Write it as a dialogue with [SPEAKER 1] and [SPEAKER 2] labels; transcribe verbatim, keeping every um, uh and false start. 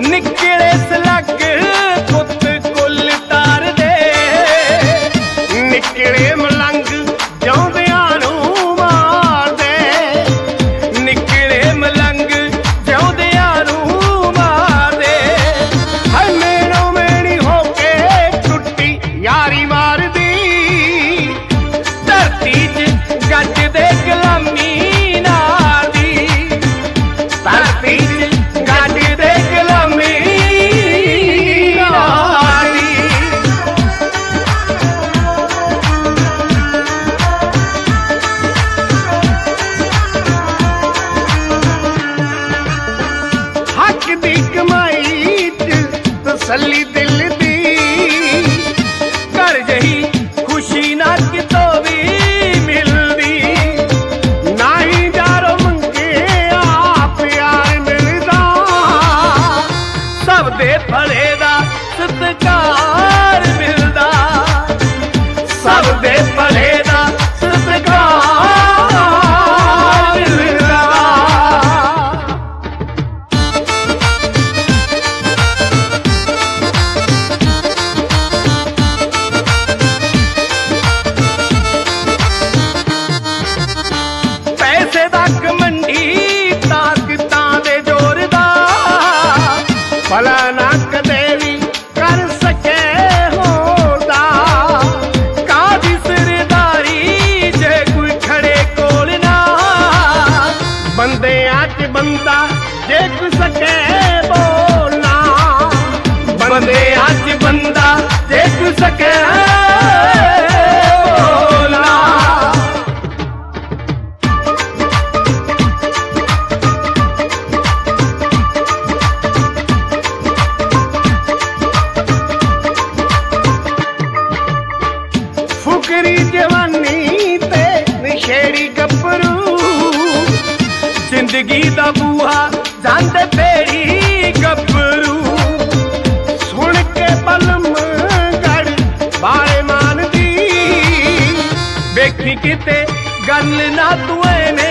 [SPEAKER 1] निकले सलग पुत कुल तार दे, निकले मलंग जिउंदियां नूं मार दे, निकले मलंग जिउंदियां नूं मार दे। हाय मेणो मेणी होके टुट्टी यारी मारदी, धरती च गज दे गुलामी नाल दी, धरती च गज दे गुलामी नाल दी। हक दी कमाई च तसल्ली दिल दी, घर जही खुशी ना कितों भी मिलदी, ना ही जारो मंगे आप प्यार मिलदा, सब दे भले दा सत्कार मिलदा, सब दे भले दा सत्कार मिलदा। पैसे दा घमंडी ताकतां दे जोर दा, भला ना कदे भी कर सके होदा, कादी सरदारी जे कोई खड़े कोल ना, बंदियां च बंदा जे कोई सके बोलना, बंदियां च बंदा जे कोई सके बोलना। फुकरी जवानी ते नशेड़ी गब्बरू, जिंदगी दा बूहा जांदे पेड़ी गब्बरू, सुन के बलम गड़ बारे मान दी, वेखी किते गल ना तू एने